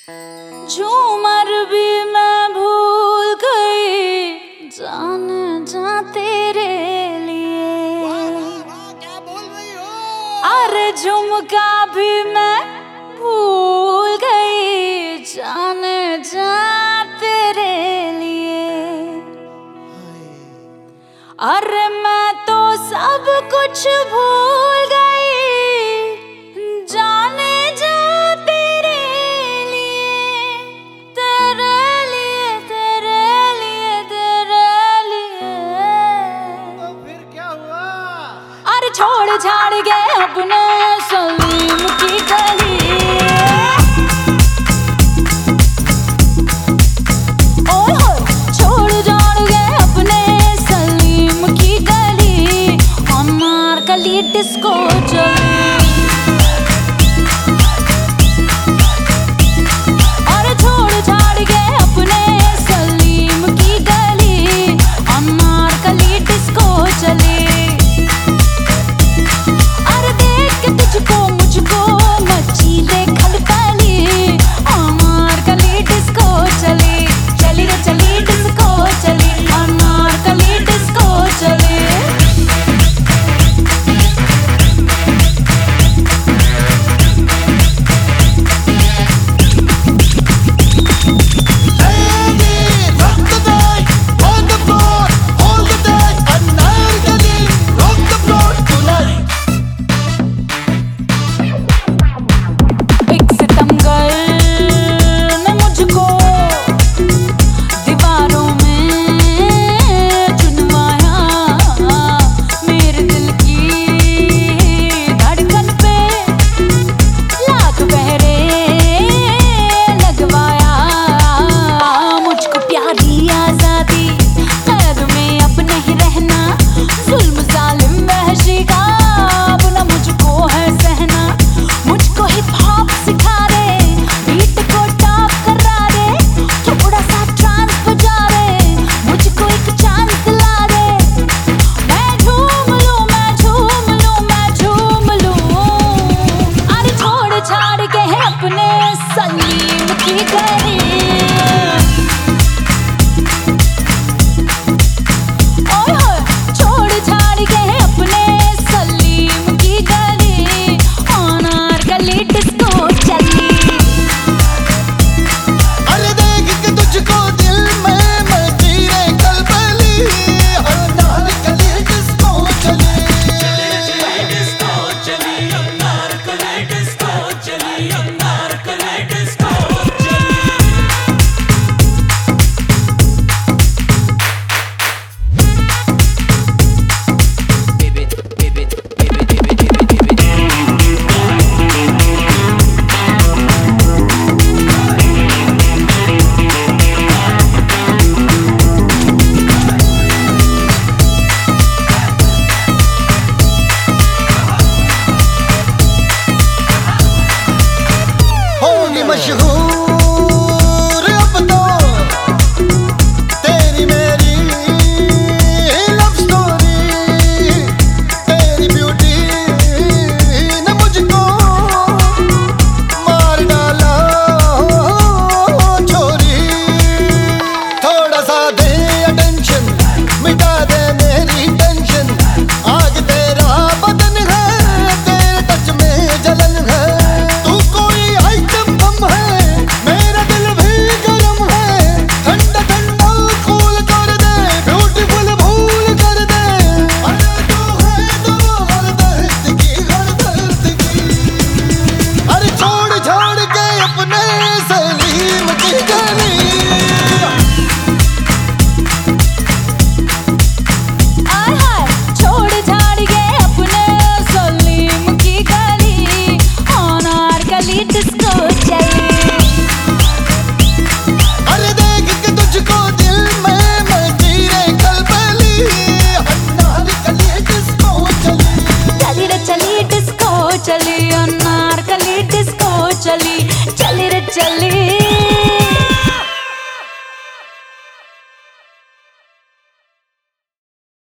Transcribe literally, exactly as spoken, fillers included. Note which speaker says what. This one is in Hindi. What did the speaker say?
Speaker 1: झूमर भी मैं भूल गई जाने जा तेरे लिए।
Speaker 2: क्या बोल रही हो?
Speaker 1: अरे झुमका भी मैं भूल गई जाने जा तेरे लिए। अरे मैं तो सब कुछ भूल गई जाने जा तेरे लिए, तेरे लिए, तेरे लिए, तेरे लिए।
Speaker 2: तो फिर क्या हुआ?
Speaker 1: अरे छोड़ छाड़ के अपने सलीम की गली, ओए होए छोड़ छाड़ के अपने सलीम की गली, अनारकली डिस्को चली। अरे छोड़ छाड़ के अपने सलीम की गली, अनारकली डिस्को चली। अरे देख के तुझको मुझको मची रे खलबली, अनारकली डिस्को चली, चली रे चली डिस्को चली, अनारकली डिस्को चली। सलीम की गली, ओए होए छोड़ छाड़ के अपने सलीम की गली, अनारकली डिस्को चली।
Speaker 2: अरे देख के तुझको दिल में मची रे खलबली, अनारकली डिस्को चली,
Speaker 3: चली डिस्को चली, अनारकली डिस्को चली, अनारकली डिस्को
Speaker 2: होगी मशहूर